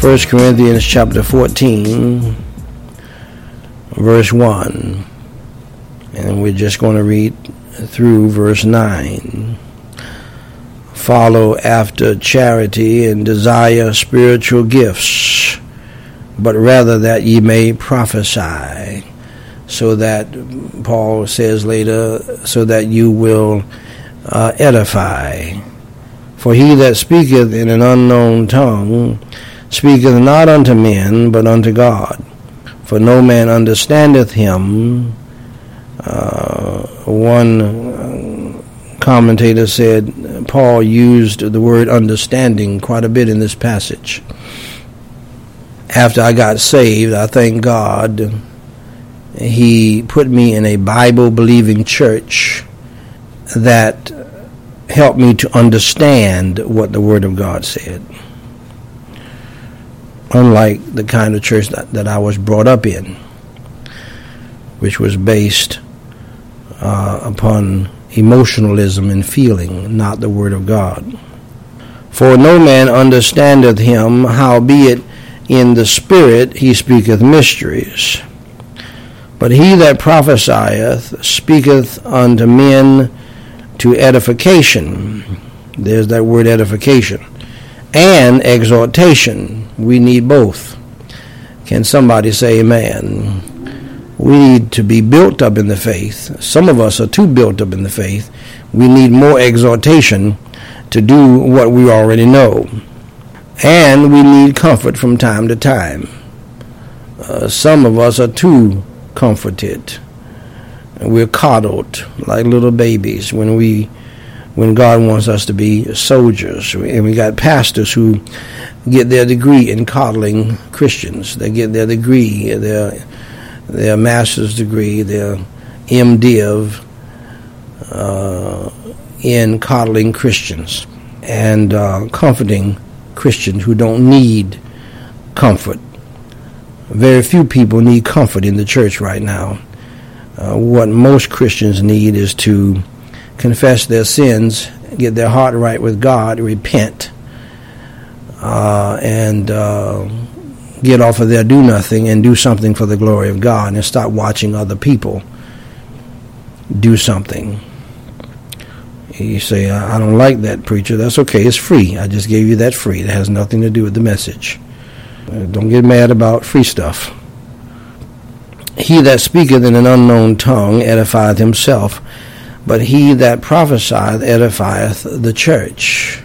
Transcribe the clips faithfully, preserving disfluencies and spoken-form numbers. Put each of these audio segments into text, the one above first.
First Corinthians chapter fourteen, verse one. And we're just going to read through verse nine. Follow after charity and desire spiritual gifts, but rather that ye may prophesy. So that, Paul says later, so that you will uh, edify. For he that speaketh in an unknown tongue speaketh not unto men, but unto God. For no man understandeth him. Uh, one commentator said Paul used the word understanding quite a bit in this passage. After I got saved, I thank God he put me in a Bible-believing church that helped me to understand what the Word of God said. Unlike the kind of church that, that I was brought up in, which was based uh, upon emotionalism and feeling, not the Word of God. For no man understandeth him, howbeit in the Spirit he speaketh mysteries. But he that prophesieth speaketh unto men to edification. There's that word edification. And exhortation. We need both. Can somebody say amen? We need to be built up in the faith. Some of us are too built up in the faith. We need more exhortation to do what we already know. And we need comfort from time to time. Uh, some of us are too comforted. And we're coddled like little babies when we when God wants us to be soldiers. And we got pastors who get their degree in coddling Christians. They get their degree, their their master's degree, their M Div uh, in coddling Christians and uh, comforting Christians who don't need comfort. Very few people need comfort in the church right now. Uh, what most Christians need is to confess their sins, get their heart right with God, repent, uh, and uh, get off of their do-nothing and do something for the glory of God and stop watching other people do something. You say, I don't like that, preacher. That's okay. It's free. I just gave you that free. It has nothing to do with the message. Don't get mad about free stuff. He that speaketh in an unknown tongue edifieth himself, but he that prophesieth edifieth the church.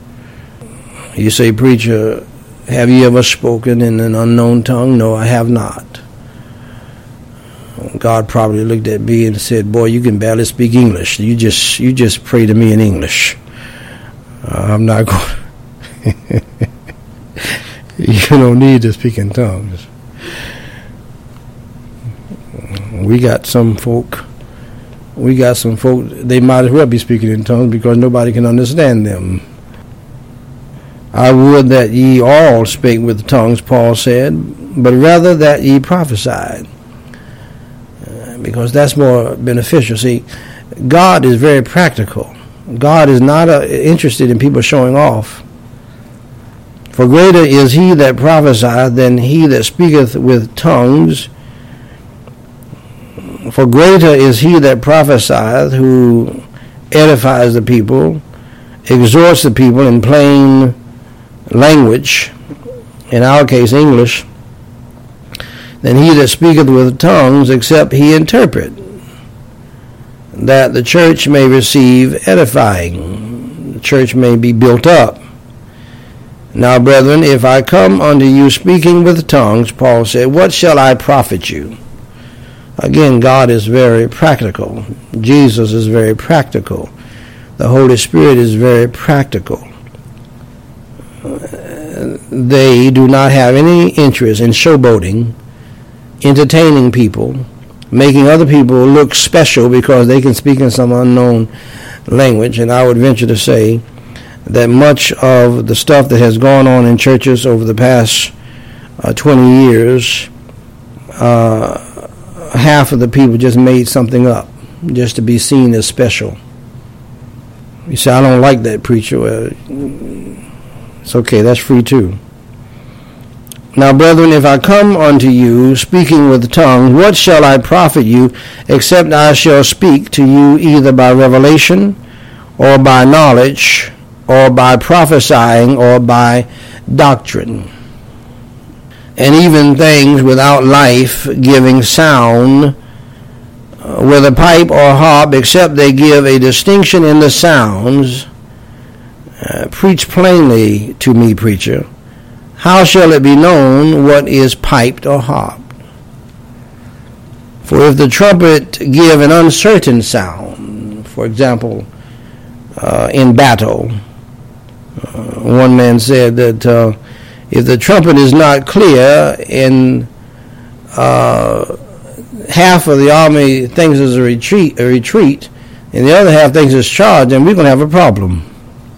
You say, preacher, have you ever spoken in an unknown tongue? No, I have not. God probably looked at me and said, boy, you can barely speak English. You just you just pray to me in English. Uh, I'm not going You don't need to speak in tongues. We got some folk, we got some folk, they might as well be speaking in tongues because nobody can understand them. I would that ye all spake with tongues, Paul said, but rather that ye prophesied. Uh, because that's more beneficial. See, God is very practical. God is not uh, interested in people showing off. For greater is he that prophesieth than he that speaketh with tongues. For greater is he that prophesieth, who edifies the people, exhorts the people in plain language, in our case English, than he that speaketh with tongues, except he interpret, that the church may receive edifying, the church may be built up. Now, brethren, if I come unto you speaking with tongues, Paul said, what shall I profit you? Again, God is very practical. Jesus is very practical. The Holy Spirit is very practical. They do not have any interest in showboating, entertaining people, making other people look special because they can speak in some unknown language. And I would venture to say that much of the stuff that has gone on in churches over the past uh, twenty years, uh, half of the people just made something up just to be seen as special. You say, I don't like that, preacher. Well, it's okay, that's free too. Now, brethren, if I come unto you speaking with tongues, what shall I profit you, except I shall speak to you either by revelation, or by knowledge, or by prophesying, or by doctrine? And even things without life-giving sound, uh, whether pipe or harp, except they give a distinction in the sounds, uh, preach plainly to me, preacher. How shall it be known what is piped or harped? For if the trumpet give an uncertain sound, for example, uh, in battle, uh, one man said that uh, if the trumpet is not clear and uh, half of the army thinks it's a retreat, a retreat, and the other half thinks it's charge, then we're going to have a problem.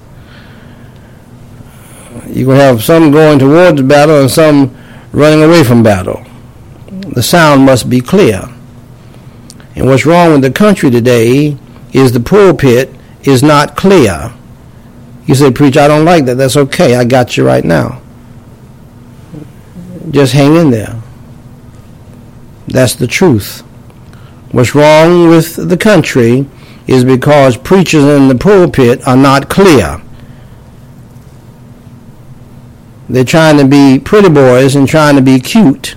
You're going to have some going towards battle and some running away from battle. The sound must be clear. And what's wrong with the country today is the pulpit is not clear. You say, preacher, I don't like that. That's okay. I got you right now. Just hang in there. That's the truth. What's wrong with the country is because preachers in the pulpit are not clear. They're trying to be pretty boys and trying to be cute,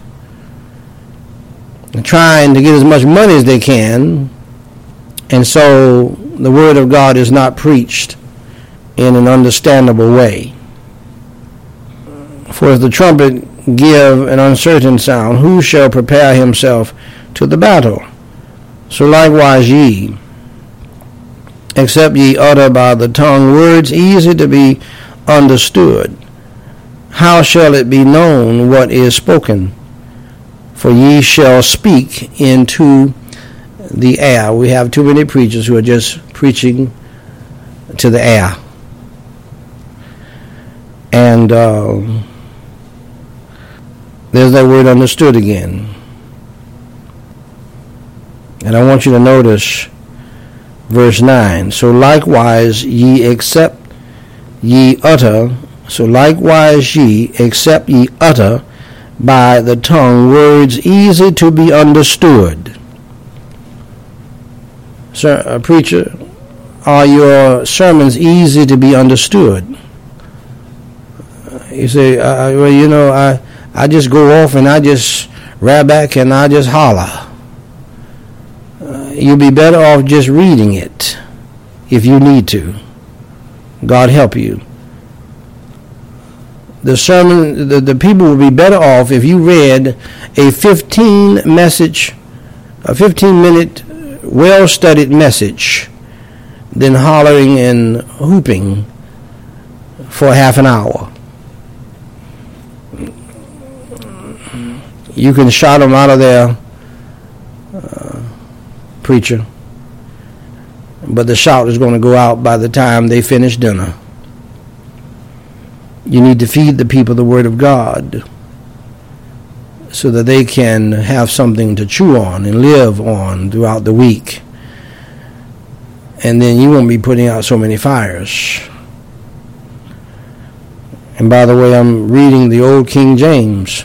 and trying to get as much money as they can, and so the Word of God is not preached in an understandable way. For if the trumpet give an uncertain sound, who shall prepare himself to the battle? So likewise ye, except ye utter by the tongue words easy to be understood, how shall it be known what is spoken? For ye shall speak into the air. We have too many preachers who are just preaching to the air. And uh, there's that word understood again. And I want you to notice verse nine. So likewise ye accept ye utter So likewise ye, except ye utter by the tongue words easy to be understood. Sir, uh, preacher, are your sermons easy to be understood? You say, uh, well, you know, I, I just go off and I just rap back and I just holler. Uh, you'll be better off just reading it if you need to. God help you. The sermon, the, the people would be better off if you read a fifteen message, a fifteen minute, well studied message than hollering and hooping for half an hour. You can shout them out of their uh, preacher, but the shout is going to go out by the time they finish dinner. You need to feed the people the Word of God so that they can have something to chew on and live on throughout the week. And then you won't be putting out so many fires. And by the way, I'm reading the old King James.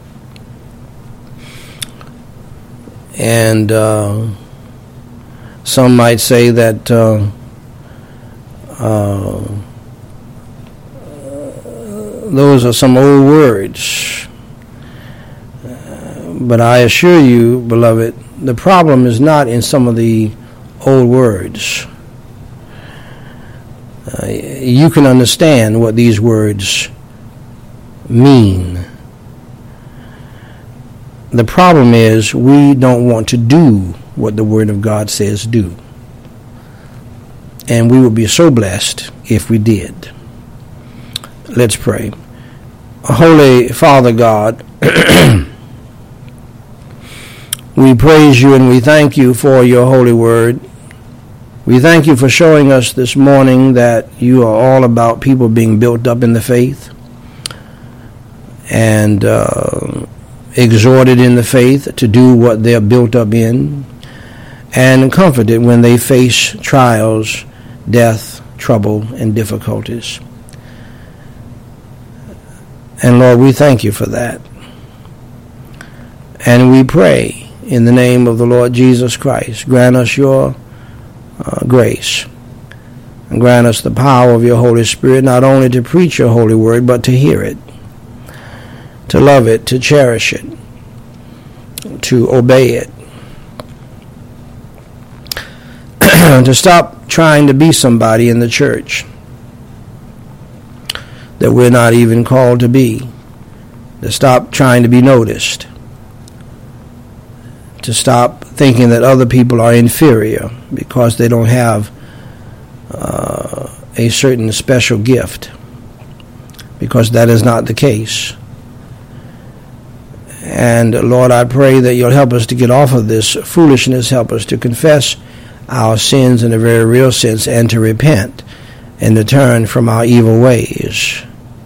And uh, some might say that uh, uh, those are some old words. Uh, but I assure you, beloved, the problem is not in some of the old words. Uh, you can understand what these words mean. The problem is we don't want to do what the Word of God says do. And we would be so blessed if we did. Let's pray. Holy Father God, we praise you and we thank you for your holy word. We thank you for showing us this morning that you are all about people being built up in the faith and uh, exhorted in the faith to do what they're built up in, and comforted when they face trials, death, trouble, and difficulties. And Lord, we thank you for that. And we pray in the name of the Lord Jesus Christ, grant us your uh, grace. And grant us the power of your Holy Spirit, not only to preach your holy word, but to hear it, to love it, to cherish it, to obey it, to stop trying to be somebody in the church that we're not even called to be, to stop trying to be noticed, to stop thinking that other people are inferior because they don't have uh, a certain special gift, because that is not the case. And Lord, I pray that you'll help us to get off of this foolishness, help us to confess our sins in a very real sense, and to repent and to turn from our evil ways.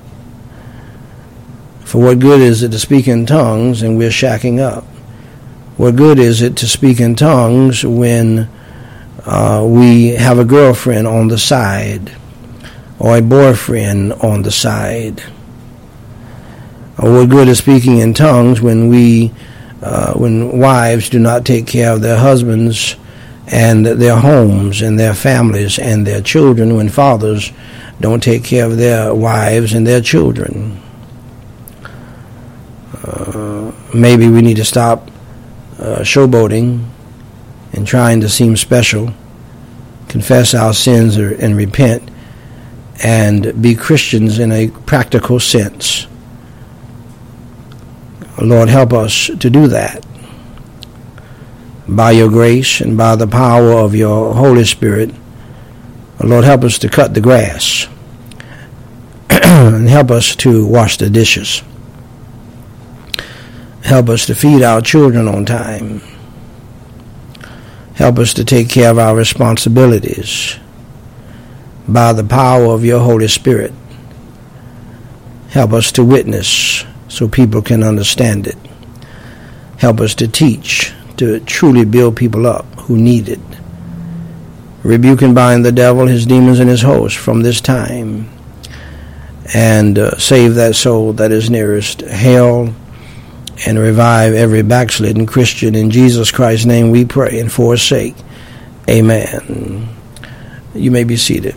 For what good is it to speak in tongues and we're shacking up? What good is it to speak in tongues when uh, we have a girlfriend on the side or a boyfriend on the side? Or what good is speaking in tongues when we, uh, when wives do not take care of their husbands and their homes and their families and their children, when fathers don't take care of their wives and their children? Uh, maybe we need to stop uh, showboating and trying to seem special, confess our sins or, and repent, and be Christians in a practical sense. Lord, help us to do that by your grace and by the power of your Holy Spirit. Lord, help us to cut the grass and help us to wash the dishes. Help us to feed our children on time. Help us to take care of our responsibilities by the power of your Holy Spirit. Help us to witness so people can understand it. Help us to teach, to truly build people up who need it. Rebuke and bind the devil, his demons, and his hosts from this time, and uh, save that soul that is nearest hell, and revive every backslidden Christian. In Jesus Christ's name we pray and for his sake. Amen. You may be seated.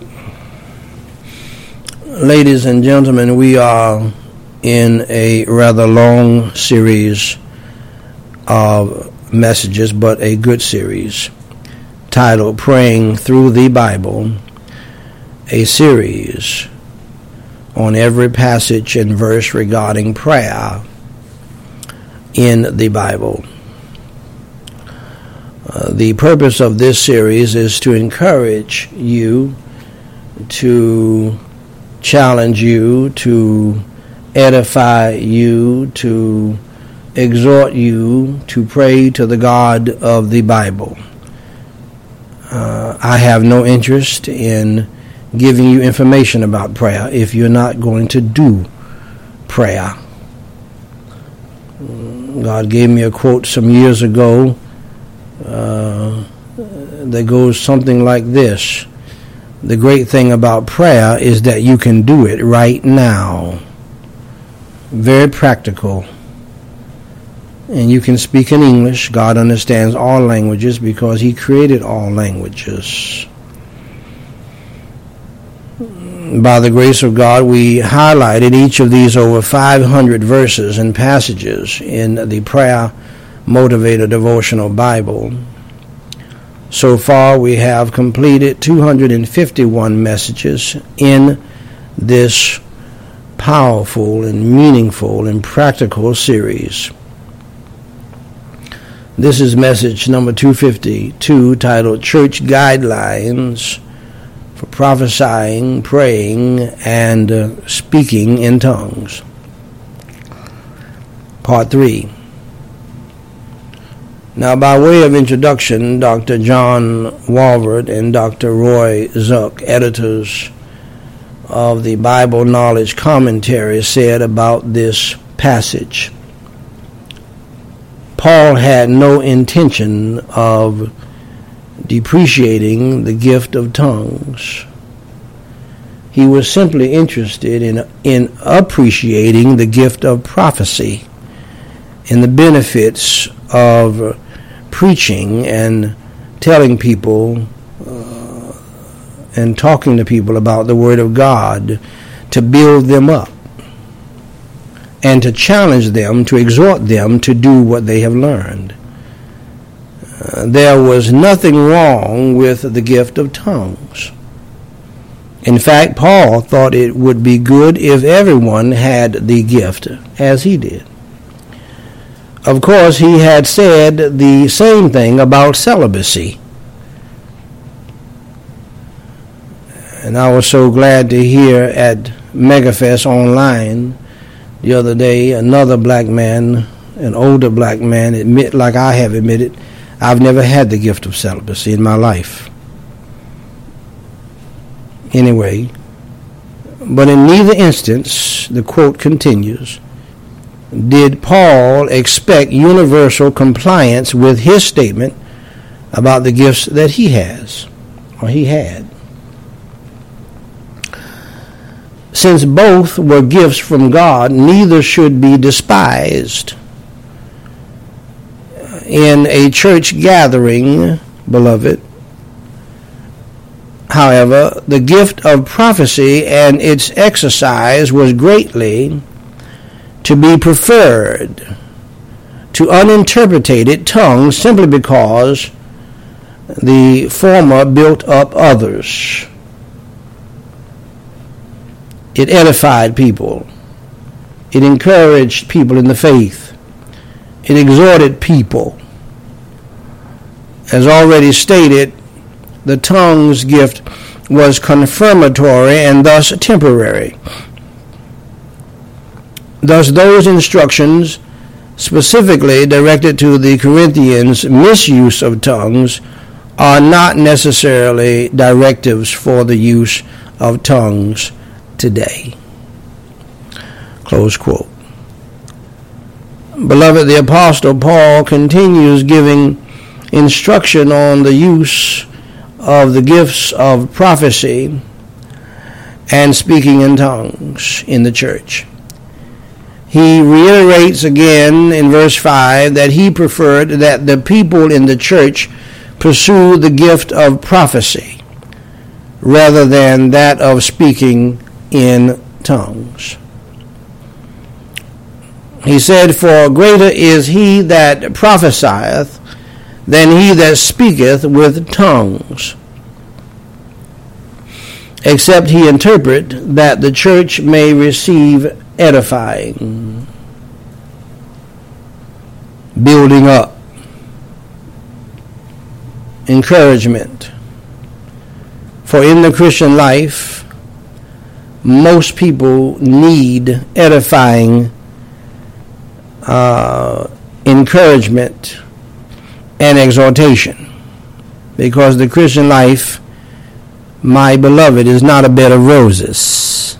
Ladies and gentlemen, we are in a rather long series of messages, but a good series, titled Praying Through the Bible, a series on every passage and verse regarding prayer in the Bible. Uh, the purpose of this series is to encourage you, to challenge you, to edify you, to exhort you to pray to the God of the Bible. Uh, I have no interest in giving you information about prayer if you're not going to do prayer. God gave me a quote some years ago uh, that goes something like this: the great thing about prayer is that you can do it right now. Very practical. And you can speak in English. God understands all languages because he created all languages. By the grace of God, we highlighted each of these over five hundred verses and passages in the Prayer Motivator Devotional Bible. So far, we have completed two hundred fifty-one messages in this powerful and meaningful and practical series. This is message number two fifty-two, titled Church Guidelines for Prophesying, Praying, and uh, Speaking in Tongues. Part three. Now, by way of introduction, Doctor John Walvoord and Doctor Roy Zuck, editors of the Bible Knowledge Commentary, said about this passage: Paul had no intention of depreciating the gift of tongues. He was simply interested in in appreciating the gift of prophecy in the benefits of preaching and telling people uh, and talking to people about the Word of God to build them up and to challenge them, to exhort them to do what they have learned. Uh, there was nothing wrong with the gift of tongues. In fact, Paul thought it would be good if everyone had the gift as he did. Of course, he had said the same thing about celibacy. And I was so glad to hear at MegaFest online the other day another black man, an older black man, admit, like I have admitted, I've never had the gift of celibacy in my life. Anyway, but in neither instance, the quote continues, did Paul expect universal compliance with his statement about the gifts that he has, or he had. Since both were gifts from God, neither should be despised. In a church gathering, beloved, however, the gift of prophecy and its exercise was greatly to be preferred to uninterpreted tongues simply because the former built up others. It edified people. It encouraged people in the faith. It exhorted people. As already stated, the tongues gift was confirmatory and thus temporary. Thus, those instructions specifically directed to the Corinthians' misuse of tongues are not necessarily directives for the use of tongues today. Close quote. Beloved, the Apostle Paul continues giving instruction on the use of the gifts of prophecy and speaking in tongues in the church. He reiterates again in verse five that he preferred that the people in the church pursue the gift of prophecy rather than that of speaking in tongues. He said, for greater is he that prophesieth than he that speaketh with tongues, except he interpret, that the church may receive edifying, building up, encouragement. For in the Christian life, most people need edifying uh, encouragement and exhortation, because the Christian life, my beloved, is not a bed of roses.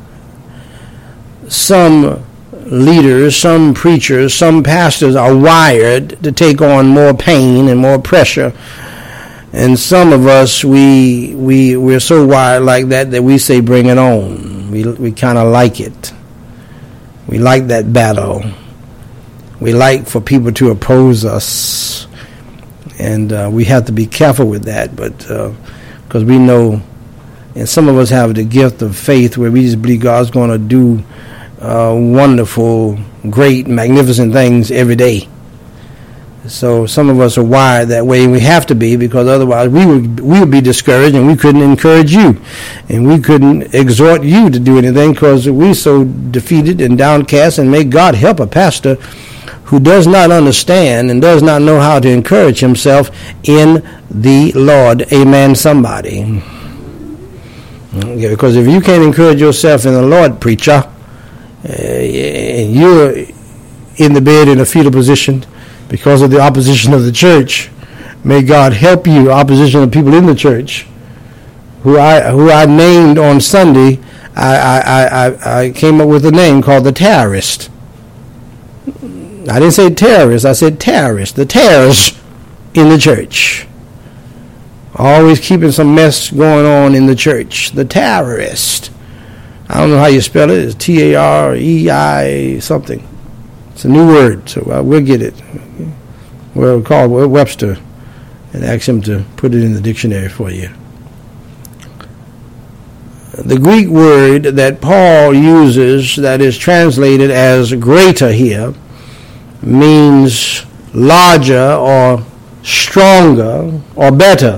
Some leaders, some preachers, some pastors are wired to take on more pain and more pressure, and some of us, we we we're so wired like that that we say, bring it on. We we kind of like it. We like that battle. We like for people to oppose us, and uh, we have to be careful with that. But because uh, we know, and some of us have the gift of faith where we just believe God's going to do uh, wonderful, great, magnificent things every day. So some of us are wired that way, and we have to be, because otherwise we would we would be discouraged, and we couldn't encourage you, and we couldn't exhort you to do anything, because we're so defeated and downcast. And may God help a pastor who does not understand and does not know how to encourage himself in the Lord. Amen, somebody. Okay, because if you can't encourage yourself in the Lord, preacher, uh, and you're in the bed in a fetal position because of the opposition of the church, may God help you. Opposition of people in the church, who I who I named on Sunday. I I I, I came up with a name called the terrorist. I didn't say terrorist. I said terrorist. The terrorists in the church, always keeping some mess going on in the church. The terrorist. I don't know how you spell it. It's T A R E I something. It's a new word, so uh, we'll get it. We'll call Webster and ask him to put it in the dictionary for you. The Greek word that Paul uses that is translated as greater here means larger or stronger or better.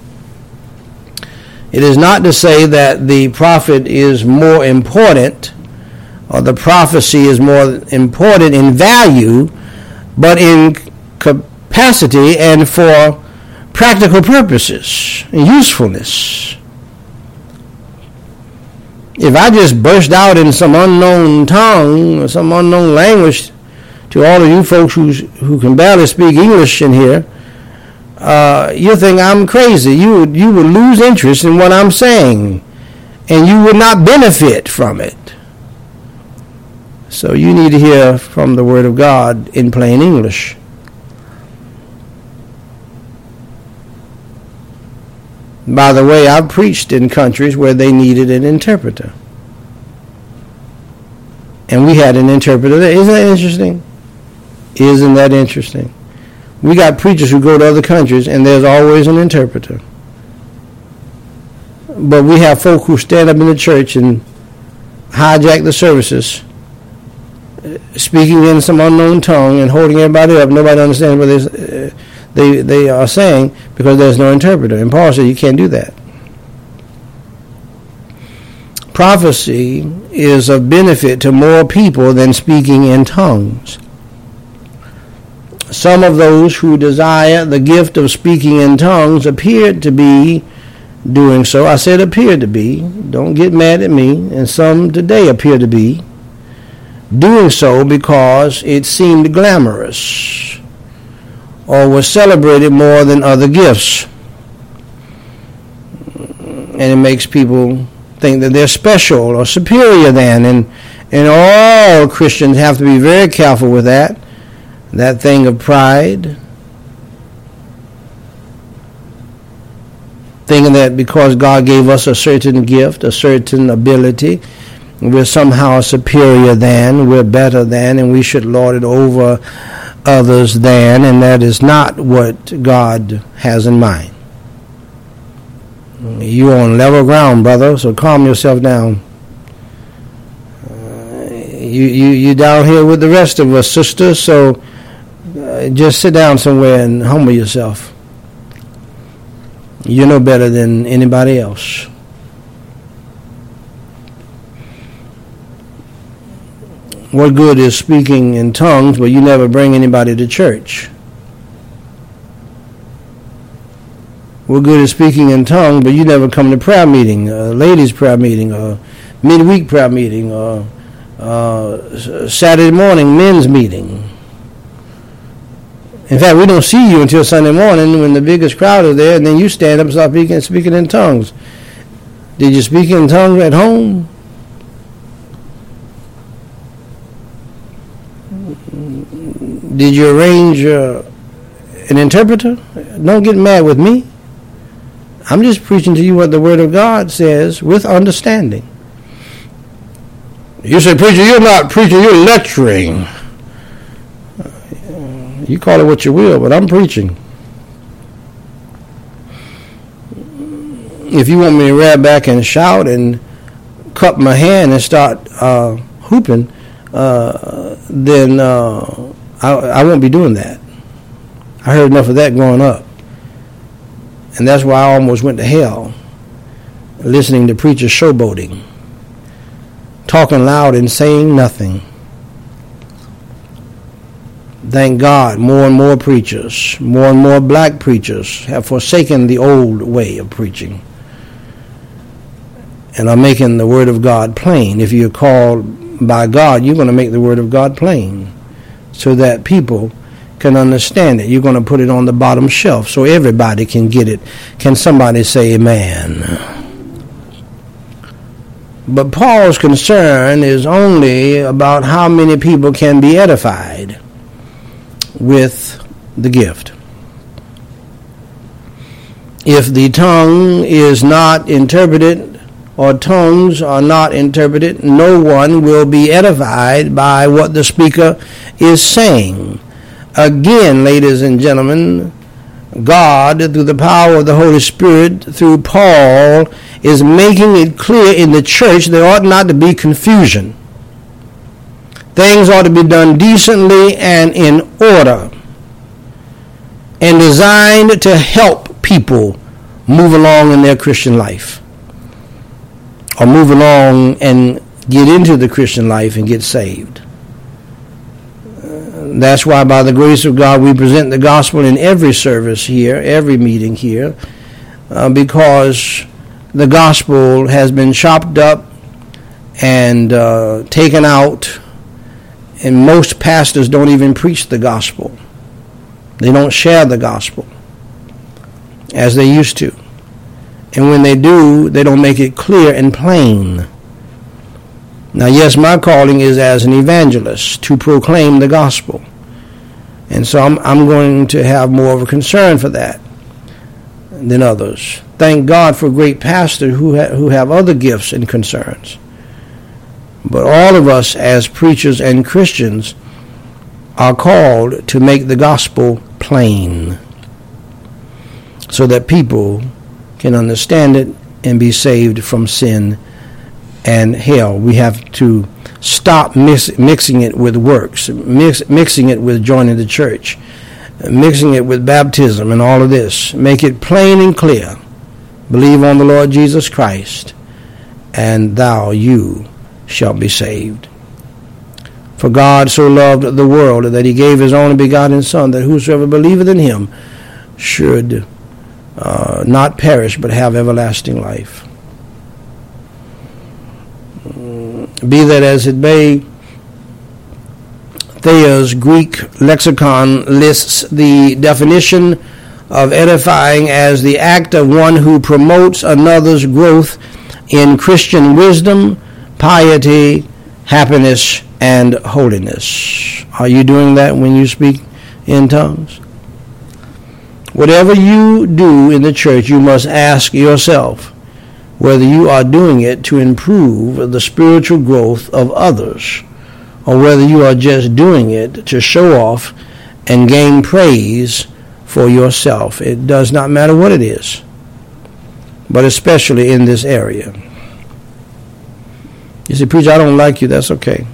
It is not to say that the prophet is more important or the prophecy is more important in value, but in capacity and for practical purposes and usefulness. If I just burst out in some unknown tongue or some unknown language to all of you folks who's, who can barely speak English in here, uh, you think I'm crazy. You would, you would lose interest in what I'm saying, and you would not benefit from it. So you need to hear from the Word of God in plain English. By the way, I've preached in countries where they needed an interpreter. And we had an interpreter there. Isn't that interesting? Isn't that interesting? We got preachers who go to other countries and there's always an interpreter. But we have folk who stand up in the church and hijack the services, speaking in some unknown tongue and holding everybody up. Nobody understands what they, uh, they, they are saying because there's no interpreter. And Paul said you can't do that. Prophecy is of benefit to more people than speaking in tongues. Some of those who desire the gift of speaking in tongues appeared to be doing so. I said appeared to be. Don't get mad at me. And some today appear to be doing so because it seemed glamorous or was celebrated more than other gifts. And it makes people think that they're special or superior than, and and all Christians have to be very careful with that, that thing of pride, thinking that because God gave us a certain gift, a certain ability, we're somehow superior than, we're better than, and we should lord it over others than, and that is not what God has in mind. You're on level ground, brother, so calm yourself down. Uh, you, you, you're down here with the rest of us, sister, so uh, just sit down somewhere and humble yourself. You're no better than anybody else. What good is speaking in tongues, but you never bring anybody to church? What good is speaking in tongues, but you never come to prayer meeting, a ladies' prayer meeting, or midweek prayer meeting, or uh, Saturday morning men's meeting? In fact, we don't see you until Sunday morning when the biggest crowd is there, and then you stand up and start speaking, speaking in tongues. Did you speak in tongues at home? Did you arrange uh, an interpreter? Don't get mad with me. I'm just preaching to you what the Word of God says with understanding. You say, preacher, you're not preaching, you're lecturing. You call it what you will, but I'm preaching. If you want me to rear back and shout and cup my hand and start uh, hooping, uh, then uh, I, I won't be doing that. I heard enough of that growing up. And that's why I almost went to hell, listening to preachers showboating, talking loud and saying nothing. Thank God, more and more preachers, more and more black preachers have forsaken the old way of preaching and are making the Word of God plain. If you're called by God, you're going to make the Word of God plain so that people can understand it. You're going to put it on the bottom shelf so everybody can get it. Can somebody say amen? But Paul's concern is only about how many people can be edified with the gift. If the tongue is not interpreted or tongues are not interpreted, no one will be edified by what the speaker is saying. Again, ladies and gentlemen, God, through the power of the Holy Spirit, through Paul, is making it clear in the church there ought not to be confusion. Things ought to be done decently and in order, and designed to help people move along in their Christian life, or move along and get into the Christian life and get saved. Uh, that's why, by the grace of God, we present the gospel in every service here, every meeting here, uh, because the gospel has been chopped up and uh, taken out, and most pastors don't even preach the gospel. They don't share the gospel as they used to. And when they do, they don't make it clear and plain. Now, yes, my calling is as an evangelist to proclaim the gospel. And so I'm, I'm going to have more of a concern for that than others. Thank God for great pastors who, ha- who have other gifts and concerns. But all of us as preachers and Christians are called to make the gospel plain so that people can understand it and be saved from sin and hell. We have to stop mix, mixing it with works, mix, mixing it with joining the church, mixing it with baptism and all of this. Make it plain and clear. Believe on the Lord Jesus Christ, and thou, you, shall be saved. For God so loved the world that he gave his only begotten Son, that whosoever believeth in him should uh, not perish but have everlasting life. Be that as it may, Thayer's Greek lexicon lists the definition of edifying as the act of one who promotes another's growth in Christian wisdom, piety, happiness, and holiness. Are you doing that when you speak in tongues? Whatever you do in the church, you must ask yourself whether you are doing it to improve the spiritual growth of others, or whether you are just doing it to show off and gain praise for yourself. It does not matter what it is, but especially in this area. You say, preacher, I don't like you. That's okay.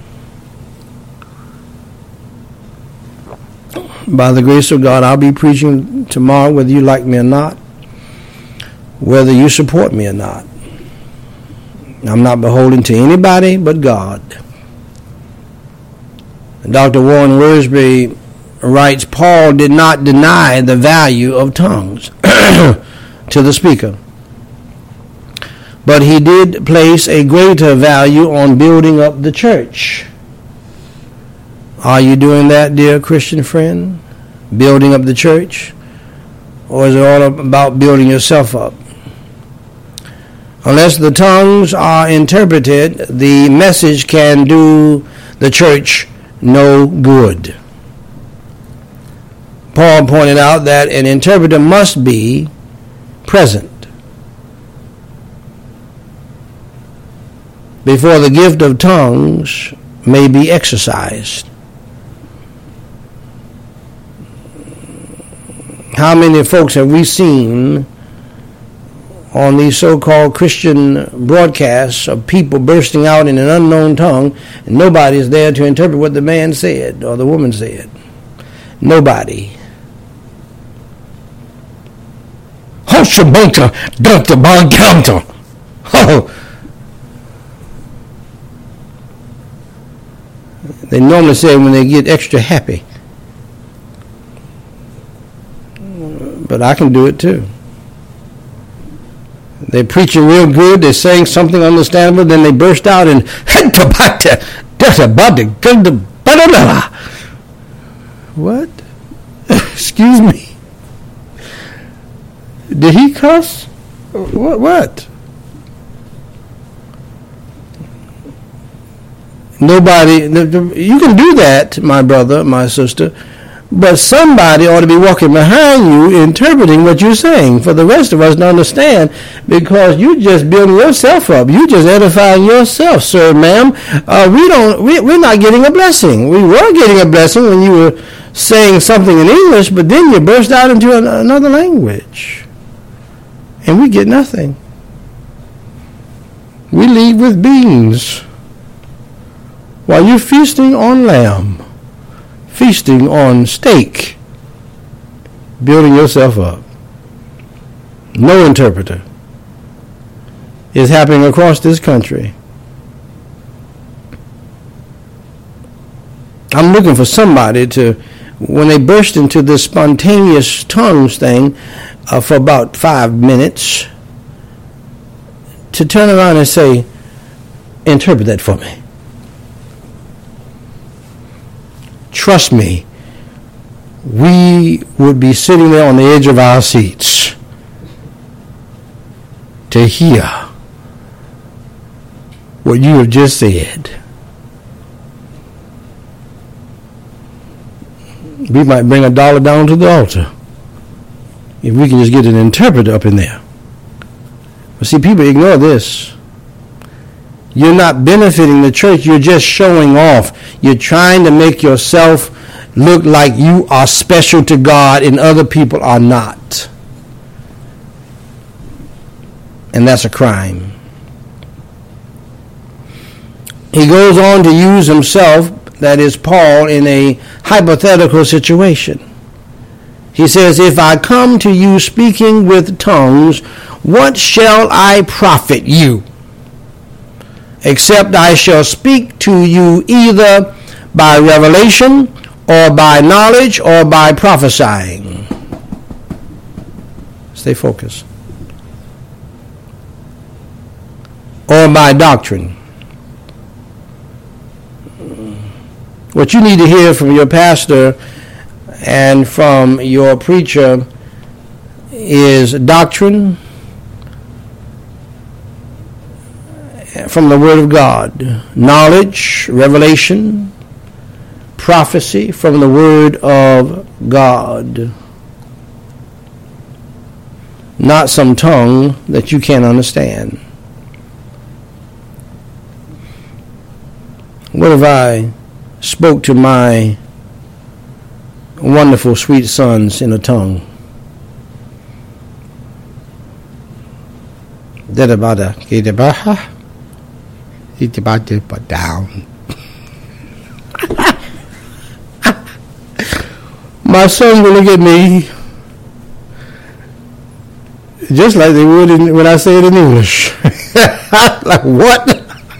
By the grace of God, I'll be preaching tomorrow whether you like me or not, whether you support me or not. I'm not beholden to anybody but God. Doctor Warren Wiersbe writes, Paul did not deny the value of tongues to the speaker, but he did place a greater value on building up the church. Are you doing that, dear Christian friend? Building up the church? Or is it all about building yourself up? Unless the tongues are interpreted, the message can do the church no good. Paul pointed out that an interpreter must be present before the gift of tongues may be exercised. How many folks have we seen on these so-called Christian broadcasts of people bursting out in an unknown tongue, and nobody's there to interpret what the man said or the woman said? Nobody. They normally say when they get extra happy. But I can do it too. They're preaching real good, they're saying something understandable, then they burst out and what? Excuse me. Did he cuss? What? What? Nobody. You can do that, my brother, my sister, But somebody ought to be walking behind you interpreting what you're saying for the rest of us to understand, because you just building yourself up. You just edifying yourself, sir, ma'am. Uh, we don't, we, we're not getting a blessing. We were getting a blessing when you were saying something in English, but then you burst out into an, another language. And we get nothing. We leave with beans while you're feasting on lamb. Feasting on steak, building yourself up. No interpreter is happening across this country. I'm looking for somebody to, when they burst into this spontaneous tongues thing uh, for about five minutes, to turn around and say, interpret that for me. Trust me, we would be sitting there on the edge of our seats to hear what you have just said. We might bring a dollar down to the altar if we can just get an interpreter up in there. But see, people ignore this. You're not benefiting the church. You're just showing off. You're trying to make yourself look like you are special to God and other people are not. And that's a crime. He goes on to use himself, that is Paul, in a hypothetical situation. He says, if I come to you speaking with tongues, what shall I profit you? Except I shall speak to you either by revelation or by knowledge or by prophesying. Stay focused. Or by doctrine. What you need to hear from your pastor and from your preacher is doctrine from the Word of God, knowledge, revelation, prophecy from the Word of God. Not some tongue that you can't understand. What if I spoke to my wonderful, sweet sons in a tongue? That about a get about it's about to put down. My sons will look at me just like they would in, when I say it in English. Like, what?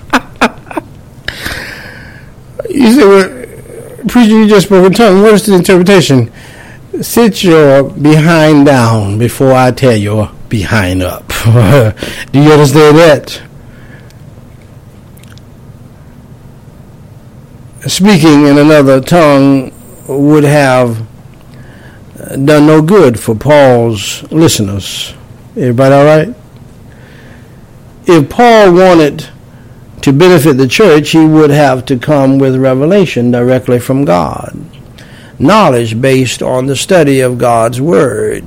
You say, well, preacher, you just spoke in tongue. What is the interpretation? Sit your behind down before I tear your behind up. Do you understand that? Speaking in another tongue would have done no good for Paul's listeners. Everybody all right? If Paul wanted to benefit the church, he would have to come with revelation directly from God. Knowledge based on the study of God's Word.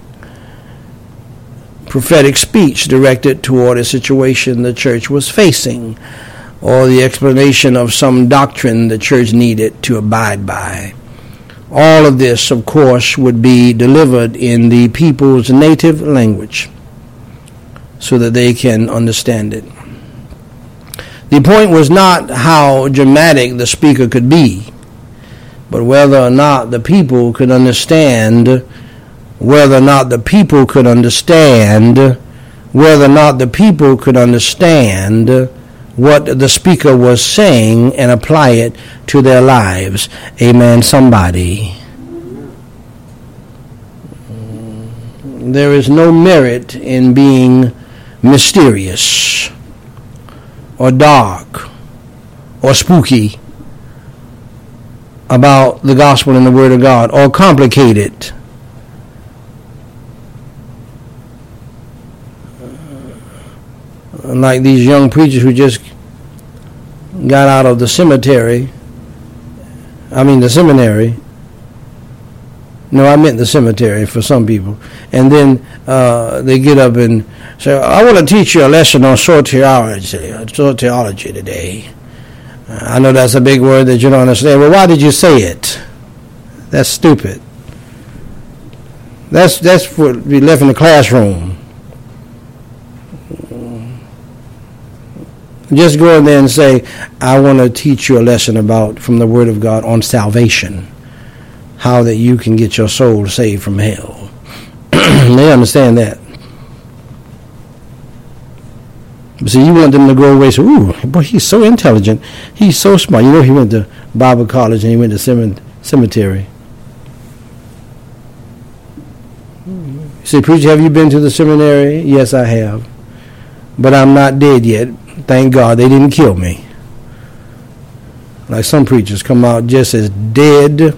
Prophetic speech directed toward a situation the church was facing, or the explanation of some doctrine the church needed to abide by. All of this, of course, would be delivered in the people's native language so that they can understand it. The point was not how dramatic the speaker could be, but whether or not the people could understand, whether or not the people could understand, whether or not the people could understand what the speaker was saying and apply it to their lives. Amen, somebody. There is no merit in being mysterious or dark or spooky about the gospel and the Word of God, or complicated. Like these young preachers who just got out of the cemetery, I mean the seminary, No, I meant the cemetery for some people. And then uh, they get up and say, I want to teach you a lesson on soteriology, soteriology today. Uh, I know that's a big word that you don't understand. Well, why did you say it? That's stupid. That's that's what we left in the classroom. Just go in there and say, I want to teach you a lesson about, from the Word of God, on salvation. How that you can get your soul saved from hell. They understand that. But see, you want them to go away and say, ooh, boy, he's so intelligent. He's so smart. You know, he went to Bible college and he went to cemetery. You say, preacher, have you been to the seminary? Yes, I have. But I'm not dead yet. Thank God they didn't kill me. Like some preachers come out just as dead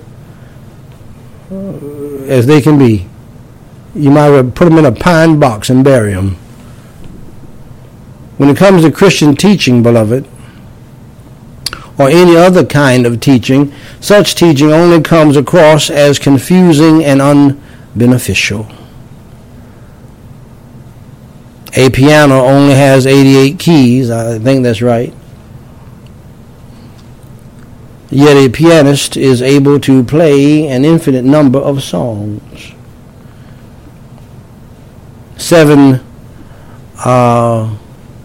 as they can be. You might well put them in a pine box and bury them. When it comes to Christian teaching, beloved, or any other kind of teaching, such teaching only comes across as confusing and unbeneficial. A piano only has eighty-eight keys. I think that's right. Yet a pianist is able to play an infinite number of songs. Seven uh,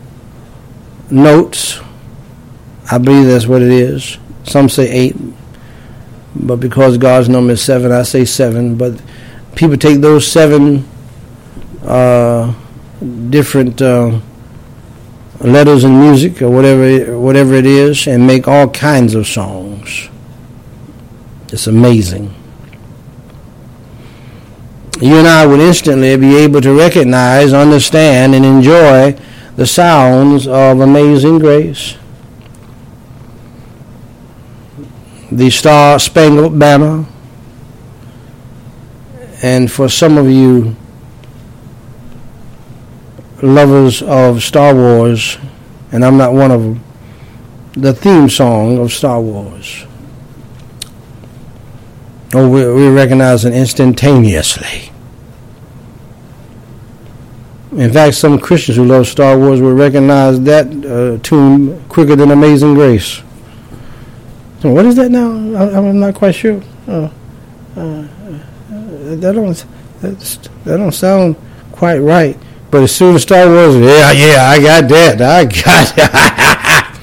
notes. I believe that's what it is. Some say eight. But because God's number is seven, I say seven. But people take those seven uh, different uh, letters in music or whatever whatever it is and make all kinds of songs. It's amazing. You and I would instantly be able to recognize, understand, and enjoy the sounds of Amazing Grace, the Star Spangled Banner, and for some of you lovers of Star Wars, and I'm not one of them, the theme song of Star Wars. Oh, we, we recognize it instantaneously. In fact, some Christians who love Star Wars will recognize that uh, tune quicker than Amazing Grace. So what is that now? I, I'm not quite sure. Uh, uh, that don't that, that don't sound quite right. But as soon as Star Wars, yeah, yeah, I got that. I got that.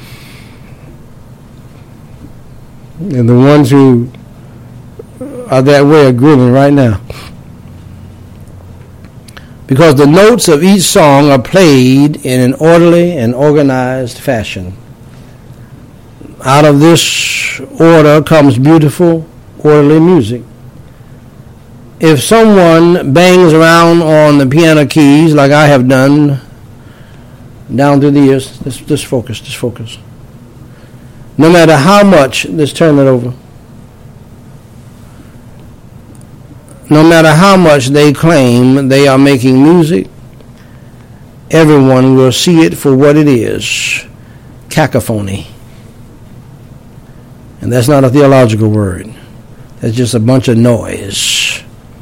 And the ones who are that way are grinning right now. Because the notes of each song are played in an orderly and organized fashion. Out of this order comes beautiful, orderly music. If someone bangs around on the piano keys like I have done down through the years, just, just focus, just focus. No matter how much, just turn it over. No matter how much they claim they are making music, everyone will see it for what it is, cacophony. And that's not a theological word. That's just a bunch of noise.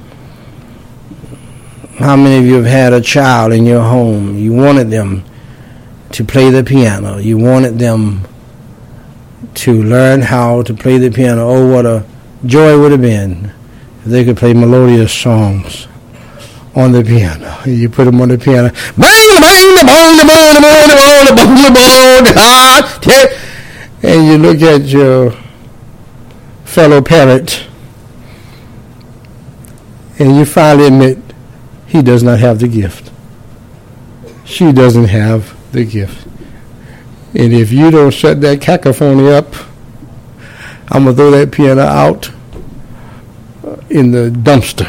How many of you have had a child in your home? You wanted them to play the piano. You wanted them to learn how to play the piano. Oh, what a joy it would have been if they could play melodious songs on the piano. You put them on the piano. Bang, bang, the bong, the bong, the bong, the bong, the bong, the bong, the bong. And you look at your fellow parent and you finally admit, he does not have the gift. She doesn't have the gift. And if you don't shut that cacophony up, I'm going to throw that piano out in the dumpster.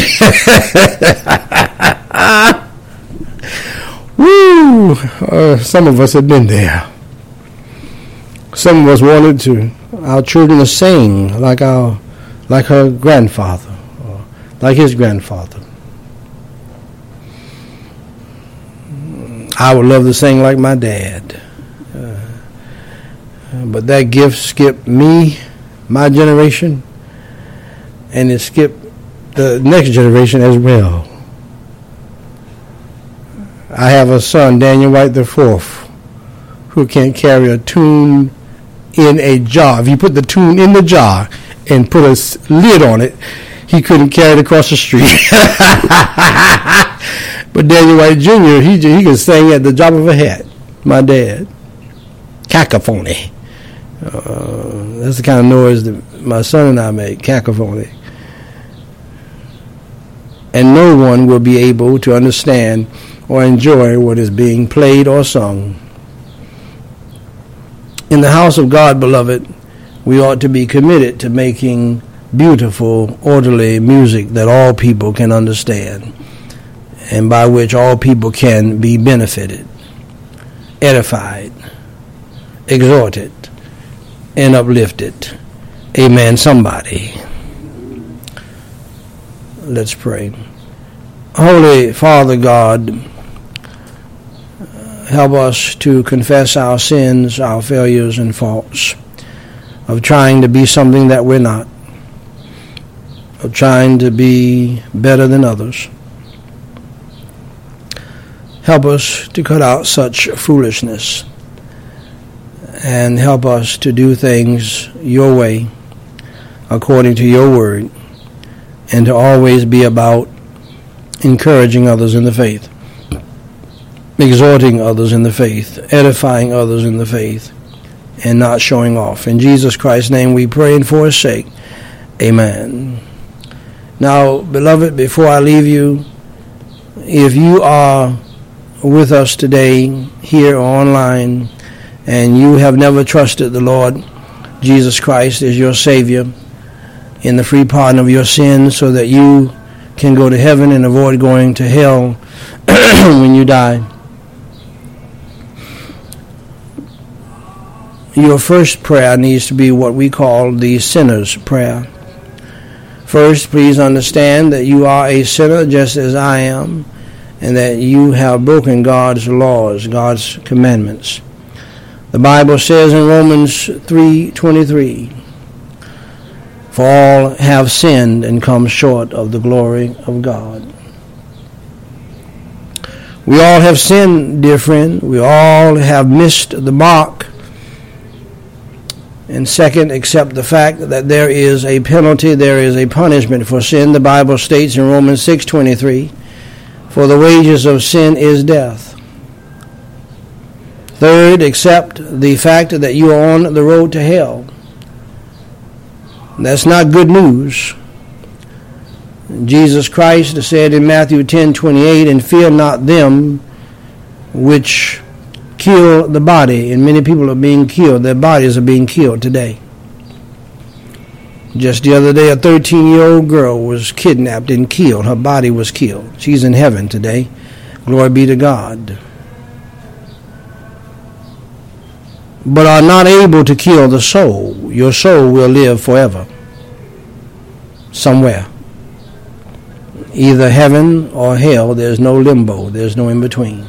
Woo! Uh, some of us have been there. Some of us wanted to, our children to sing like our, like her grandfather, or like his grandfather. I would love to sing like my dad. Uh, but that gift skipped me, my generation, and it skipped the next generation as well. I have a son, Daniel White the Fourth, who can carry a tune in a jar. If you put the tune in the jar and put a lid on it, he couldn't carry it across the street. But Daniel White Junior, he he could sing at the drop of a hat. My dad. Cacophony. Uh, that's the kind of noise that my son and I make. Cacophony. And no one will be able to understand or enjoy what is being played or sung. In the house of God, beloved, we ought to be committed to making beautiful, orderly music that all people can understand, and by which all people can be benefited, edified, exhorted, and uplifted. Amen, somebody. Let's pray. Holy Father God, help us to confess our sins, our failures and faults, of trying to be something that we're not, of trying to be better than others. Help us to cut out such foolishness and help us to do things your way, according to your word, and to always be about encouraging others in the faith, exhorting others in the faith, edifying others in the faith, and not showing off. In Jesus Christ's name we pray and for his sake. Amen. Now, beloved, before I leave you, if you are with us today, here or online, and you have never trusted the Lord Jesus Christ as your Savior in the free pardon of your sins so that you can go to heaven and avoid going to hell when you die, your first prayer needs to be what we call the sinner's prayer. First, please understand that you are a sinner just as I am, and that you have broken God's laws, God's commandments. The Bible says in Romans three twenty-three, for all have sinned and come short of the glory of God. We all have sinned, dear friend. We all have missed the mark. And second, accept the fact that there is a penalty, there is a punishment for sin. The Bible states in Romans six twenty-three, for the wages of sin is death. Third, accept the fact that you are on the road to hell. That's not good news. Jesus Christ said in Matthew ten twenty-eight, and fear not them which kill the body. And many people are being killed. Their bodies are being killed today. Just the other day, a thirteen-year-old girl was kidnapped and killed. Her body was killed. She's in heaven today. Glory be to God. But are not able to kill the soul. Your soul will live forever. Somewhere. Either heaven or hell. There's no limbo. There's no in-between.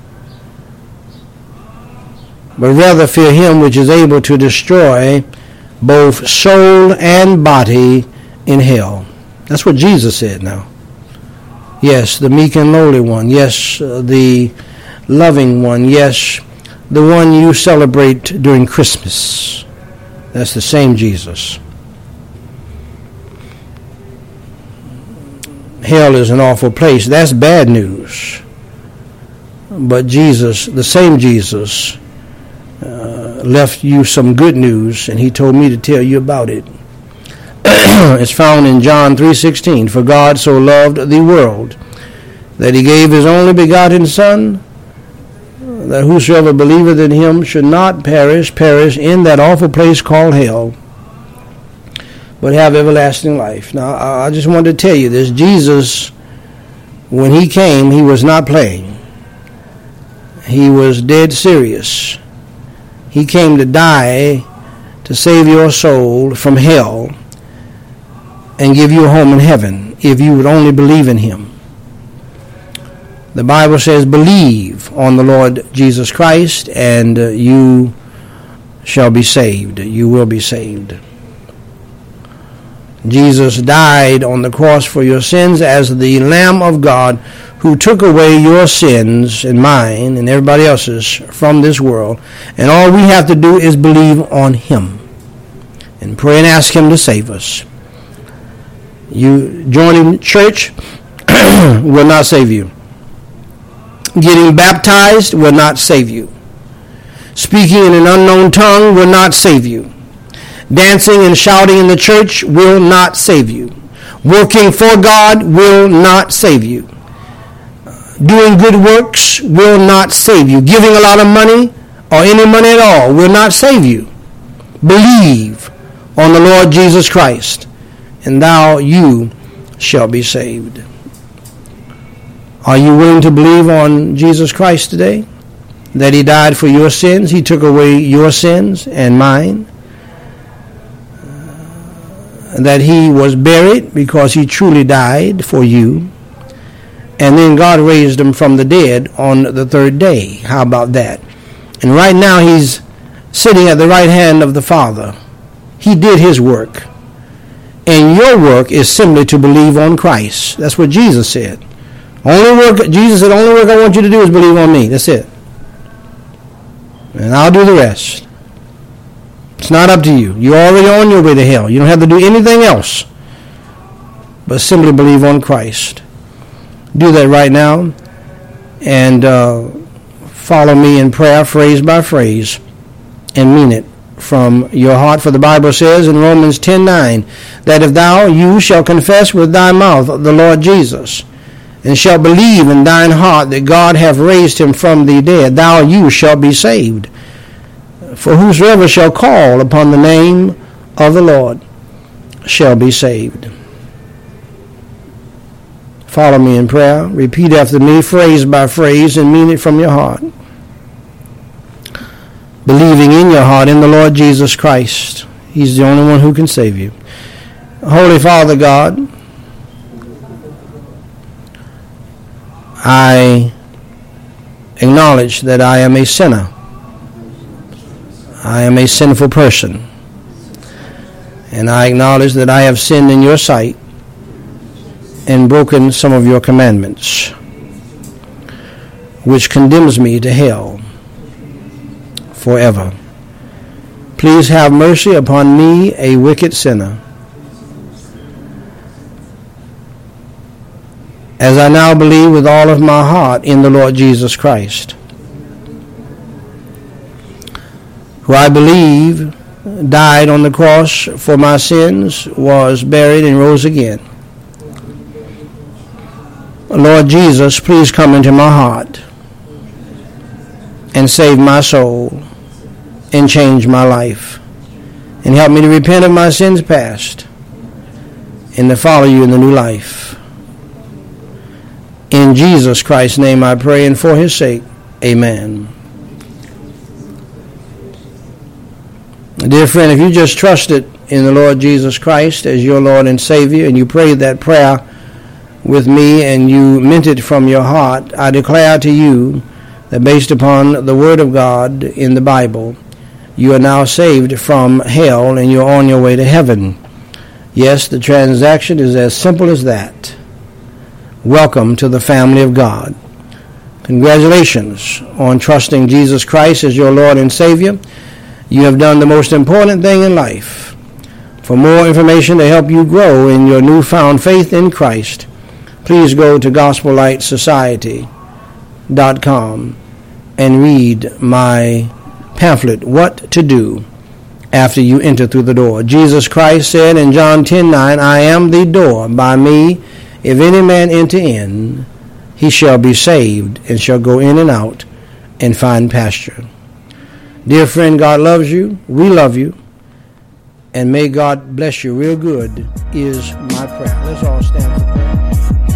But rather fear him which is able to destroy both soul and body in hell. That's what Jesus said now. Yes, the meek and lowly one. Yes, uh, the loving one. Yes, the one you celebrate during Christmas. That's the same Jesus. Hell is an awful place. That's bad news. But Jesus, the same Jesus, uh, left you some good news, and he told me to tell you about it. It's found in John three sixteen. For God so loved the world that he gave his only begotten Son, that whosoever believeth in him should not perish, perish in that awful place called hell, but have everlasting life. Now, I just wanted to tell you this. Jesus, when he came, he was not playing. He was dead serious. He came to die to save your soul from hell and give you a home in heaven if you would only believe in him. The Bible says, believe on the Lord Jesus Christ and uh, you shall be saved. You will be saved. Jesus died on the cross for your sins as the Lamb of God who took away your sins and mine and everybody else's from this world. And all we have to do is believe on him and pray and ask him to save us. You joining church will not save you. Getting baptized will not save you. Speaking in an unknown tongue will not save you. Dancing and shouting in the church will not save you. Working for God will not save you. Doing good works will not save you. Giving a lot of money or any money at all will not save you. Believe on the Lord Jesus Christ, and thou, you, shall be saved. Are you willing to believe on Jesus Christ today? That he died for your sins. He took away your sins and mine. That he was buried because he truly died for you. And then God raised him from the dead on the third day. How about that? And right now he's sitting at the right hand of the Father. He did his work. And your work is simply to believe on Christ. That's what Jesus said. Only work, Jesus said, only work I want you to do is believe on me. That's it. And I'll do the rest. It's not up to you. You're already on your way to hell. You don't have to do anything else but simply believe on Christ. Do that right now and uh, follow me in prayer, phrase by phrase, and mean it from your heart. For the Bible says in Romans ten nine that if thou, you shall confess with thy mouth the Lord Jesus, and shall believe in thine heart that God hath raised him from the dead, thou, you shall be saved. For whosoever shall call upon the name of the Lord shall be saved. Follow me in prayer. Repeat after me, phrase by phrase, and mean it from your heart. Believing in your heart in the Lord Jesus Christ. He's the only one who can save you. Holy Father God, I acknowledge that I am a sinner. I am a sinful person. And I acknowledge that I have sinned in your sight and broken some of your commandments, which condemns me to hell forever. Please have mercy upon me, a wicked sinner. As I now believe with all of my heart in the Lord Jesus Christ, who I believe died on the cross for my sins, was buried, and rose again. Lord Jesus, please come into my heart and save my soul and change my life and help me to repent of my sins past and to follow you in the new life. In Jesus Christ's name I pray, and for his sake, amen. Dear friend, if you just trusted in the Lord Jesus Christ as your Lord and Savior, and you prayed that prayer with me and you meant it from your heart, I declare to you that based upon the Word of God in the Bible, you are now saved from hell and you're on your way to heaven. Yes, the transaction is as simple as that. Welcome to the family of God. Congratulations on trusting Jesus Christ as your Lord and Savior. You have done the most important thing in life. For more information to help you grow in your newfound faith in Christ, please go to gospel light society dot com and read my pamphlet, What to Do After You Enter Through the Door. Jesus Christ said in John ten nine, I am the door. By me, if any man enter in, he shall be saved and shall go in and out and find pasture. Dear friend, God loves you. We love you. And may God bless you real good is my prayer. Let's all stand for prayer.